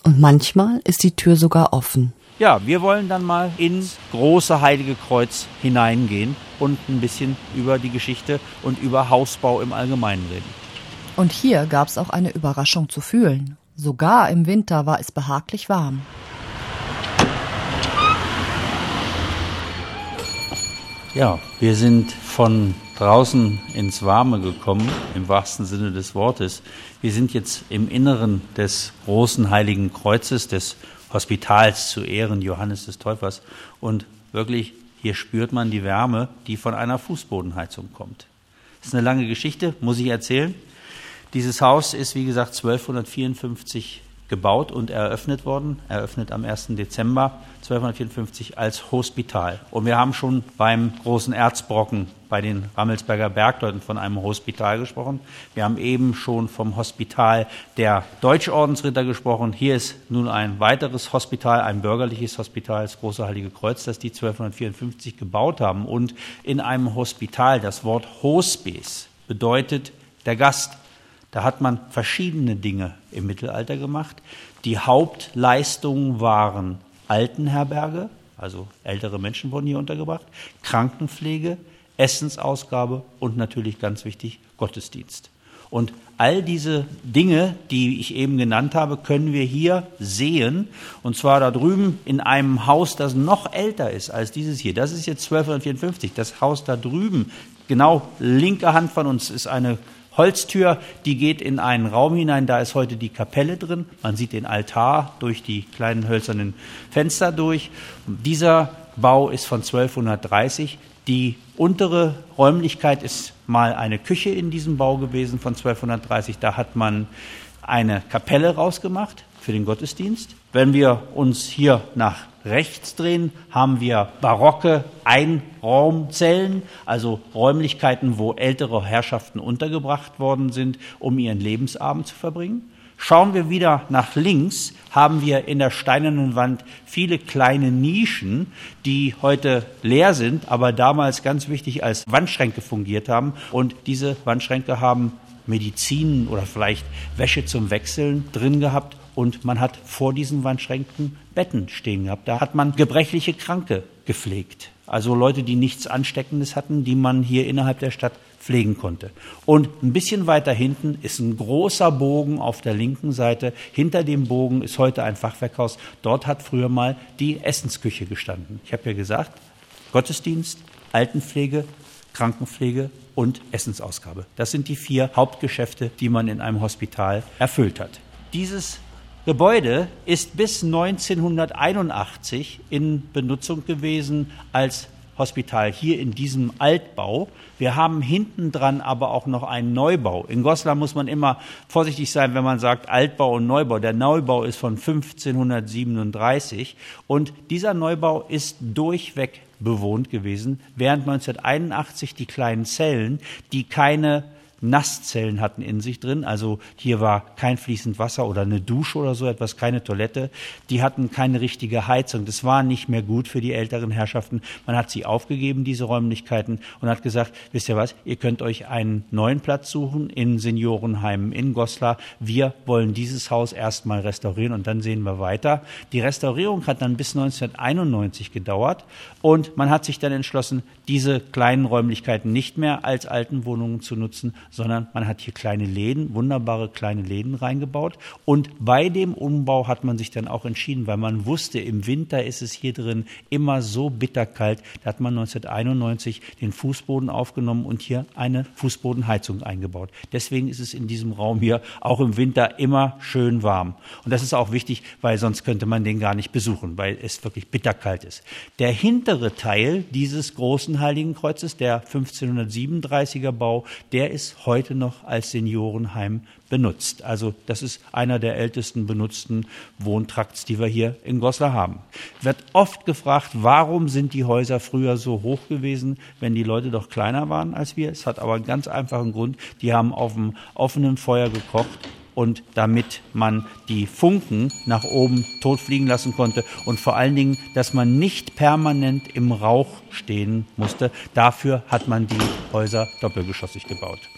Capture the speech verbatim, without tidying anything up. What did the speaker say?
Und manchmal ist die Tür sogar offen. Ja, wir wollen dann mal ins große Heilige Kreuz hineingehen und ein bisschen über die Geschichte und über Hausbau im Allgemeinen reden. Und hier gab es auch eine Überraschung zu fühlen. Sogar im Winter war es behaglich warm. Ja, wir sind von draußen ins Warme gekommen, im wahrsten Sinne des Wortes. Wir sind jetzt im Inneren des großen Heiligen Kreuzes, des Hospitals zu Ehren Johannes des Täufers. Und wirklich, hier spürt man die Wärme, die von einer Fußbodenheizung kommt. Das ist eine lange Geschichte, muss ich erzählen. Dieses Haus ist, wie gesagt, zwölfhundertvierundfünfzig gebaut und eröffnet worden, eröffnet am ersten Dezember zwölfhundertvierundfünfzig als Hospital. Und wir haben schon beim großen Erzbrocken, bei den Rammelsberger Bergleuten von einem Hospital gesprochen. Wir haben eben schon vom Hospital der Deutschordensritter gesprochen. Hier ist nun ein weiteres Hospital, ein bürgerliches Hospital, das Große Heilige Kreuz, das die zwölfhundertvierundfünfzig gebaut haben. Und in einem Hospital, das Wort Hospice bedeutet der Gast. Da hat man verschiedene Dinge im Mittelalter gemacht. Die Hauptleistungen waren Altenherberge, also ältere Menschen wurden hier untergebracht, Krankenpflege, Essensausgabe und natürlich ganz wichtig Gottesdienst. Und all diese Dinge, die ich eben genannt habe, können wir hier sehen. Und zwar da drüben in einem Haus, das noch älter ist als dieses hier. Das ist jetzt zwölfhundertvierundfünfzig. Das Haus da drüben, genau linke Hand von uns, ist eine Holztür, die geht in einen Raum hinein, da ist heute die Kapelle drin. Man sieht den Altar durch die kleinen hölzernen Fenster durch. Und dieser Bau ist von zwölfhundertdreißig. Die untere Räumlichkeit ist mal eine Küche in diesem Bau gewesen von zwölfhundertdreißig. Da hat man eine Kapelle rausgemacht für den Gottesdienst. Wenn wir uns hier nach rechts drehen, haben wir barocke Einraumzellen, also Räumlichkeiten, wo ältere Herrschaften untergebracht worden sind, um ihren Lebensabend zu verbringen. Schauen wir wieder nach links, haben wir in der steinernen Wand viele kleine Nischen, die heute leer sind, aber damals ganz wichtig als Wandschränke fungiert haben. Und diese Wandschränke haben Medizin oder vielleicht Wäsche zum Wechseln drin gehabt. Und man hat vor diesen Wandschränken Betten stehen gehabt. Da hat man gebrechliche Kranke gepflegt. Also Leute, die nichts Ansteckendes hatten, die man hier innerhalb der Stadt pflegen konnte. Und ein bisschen weiter hinten ist ein großer Bogen auf der linken Seite. Hinter dem Bogen ist heute ein Fachwerkhaus. Dort hat früher mal die Essensküche gestanden. Ich habe ja gesagt, Gottesdienst, Altenpflege, Krankenpflege und Essensausgabe. Das sind die vier Hauptgeschäfte, die man in einem Hospital erfüllt hat. Dieses Gebäude ist bis neunzehnhunderteinundachtzig in Benutzung gewesen als Hospital hier in diesem Altbau. Wir haben hinten dran aber auch noch einen Neubau. In Goslar muss man immer vorsichtig sein, wenn man sagt Altbau und Neubau. Der Neubau ist von fünfzehnhundertsiebenunddreißig und dieser Neubau ist durchweg bewohnt gewesen, während neunzehnhunderteinundachtzig die kleinen Zellen, die keine Nasszellen hatten in sich drin, also hier war kein fließend Wasser oder eine Dusche oder so etwas, keine Toilette, die hatten keine richtige Heizung, das war nicht mehr gut für die älteren Herrschaften, man hat sie aufgegeben, diese Räumlichkeiten, und hat gesagt, wisst ihr was, ihr könnt euch einen neuen Platz suchen in Seniorenheimen in Goslar, wir wollen dieses Haus erstmal restaurieren und dann sehen wir weiter. Die Restaurierung hat dann bis neunzehnhunderteinundneunzig gedauert und man hat sich dann entschlossen, diese kleinen Räumlichkeiten nicht mehr als Altenwohnungen zu nutzen, sondern man hat hier kleine Läden, wunderbare kleine Läden reingebaut. Und bei dem Umbau hat man sich dann auch entschieden, weil man wusste, im Winter ist es hier drin immer so bitterkalt. Da hat man neunzehnhunderteinundneunzig den Fußboden aufgenommen und hier eine Fußbodenheizung eingebaut. Deswegen ist es in diesem Raum hier auch im Winter immer schön warm. Und das ist auch wichtig, weil sonst könnte man den gar nicht besuchen, weil es wirklich bitterkalt ist. Der hintere Teil dieses großen Heiligen Kreuzes, der fünfzehnhundertsiebenunddreißiger Bau, der ist heute noch als Seniorenheim benutzt. Also das ist einer der ältesten benutzten Wohntrakts, die wir hier in Goslar haben. Wird oft gefragt, warum sind die Häuser früher so hoch gewesen, wenn die Leute doch kleiner waren als wir. Es hat aber einen ganz einfachen Grund. Die haben auf dem offenen Feuer gekocht. Und damit man die Funken nach oben totfliegen lassen konnte und vor allen Dingen, dass man nicht permanent im Rauch stehen musste. Dafür hat man die Häuser doppelgeschossig gebaut.